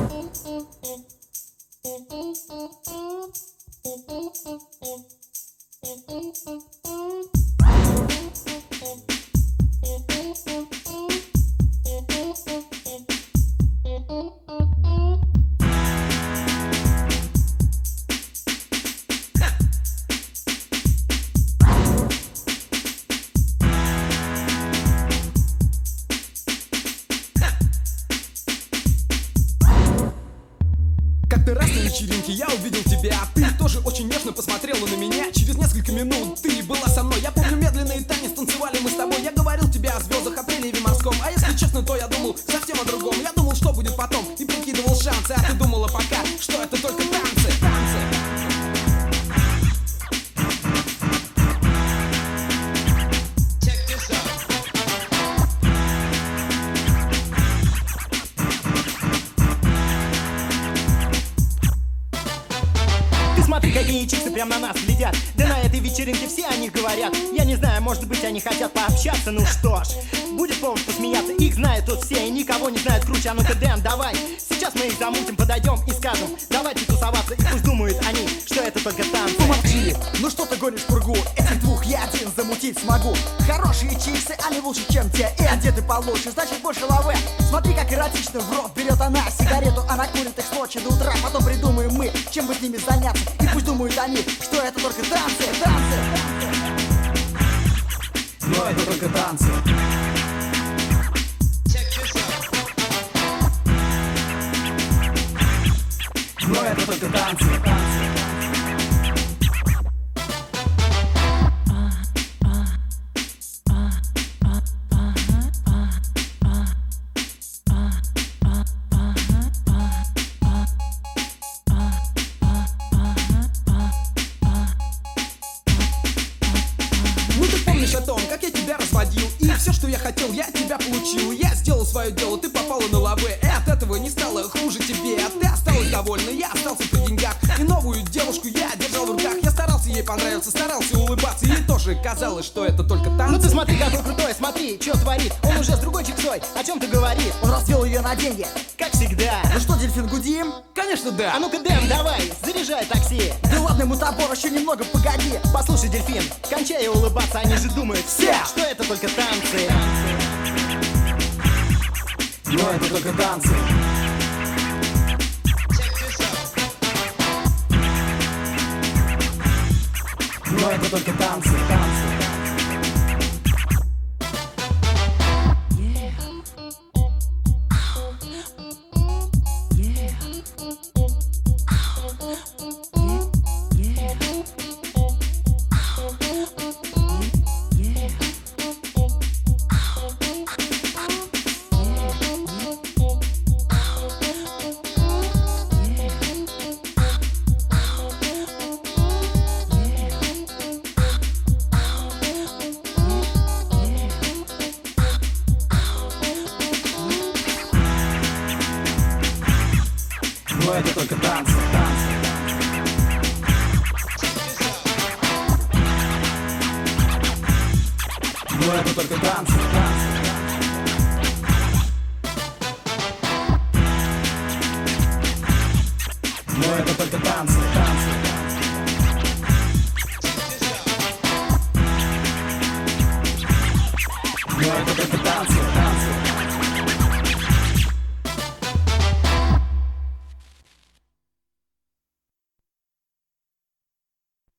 Как-то раз на вечеринке я увидел тебя, ты тоже очень нежно посмотрела на меня. Через несколько минут ты была со мной. Я помню, медленный танец танцевали мы с тобой. Я говорил тебе о звездах, о приливе морском. А если честно, то я думал совсем о другом. Я думал, что будет потом, и прикидывал шансы. А ты думала пока, что это только танцы. Смотри, какие чиксы прям на нас глядят. Да на этой вечеринке все о них говорят. Я не знаю, может быть, они хотят пообщаться. Ну что ж, будет повод посмеяться. Их знают тут все и никого не знают круче. А ну-ка, Дэн, давай, сейчас мы их замутим, подойдем и скажем: давайте тусоваться. И пусть думают они, что это только танцы. Помолчи, ну что ты гонишь пургу? Этих двух я один замутить смогу. Хорошие чиксы, они лучше, чем те. И одеты получше, значит больше лаве. Смотри, как эротично в рот берет она сигарету. Она курит их с ночи до утра. Потом придумаем мы, чем бы с ними заняться. И пусть думают они, что это только танцы, танцы. Но это только танцы. Но это только танцы, танцы. Ну ты помнишь о том, как я тебя разводил, и все, что я хотел, я от тебя получил. Я сделал свое дело, ты попала на лаве, и от этого не стало хуже тебе. А ты осталась довольна, я остался при деньгах. И новую девушку я держал в руках. Я старался ей понравиться, старался улыбаться. Ей тоже казалось, что это только танцы. Ну ты смотри, какой крутой, смотри, что творит. Он уже с другой чиксой, о чем ты говоришь? Он развел ее на деньги. Как всегда. Ну что, дельфин, гудим? Конечно, да. А ну-ка, Дэн, давай, заряжай такси. Да ладно, мутабор, еще немного, погоди. Послушай, дельфин, кончай улыбаться, они же думают все, что это только танцы. Но это только танцы. Но это только танцы, танцы. Но это только танцы, танцы. Но это только танцы, танцы. Но это только танцы, танцы.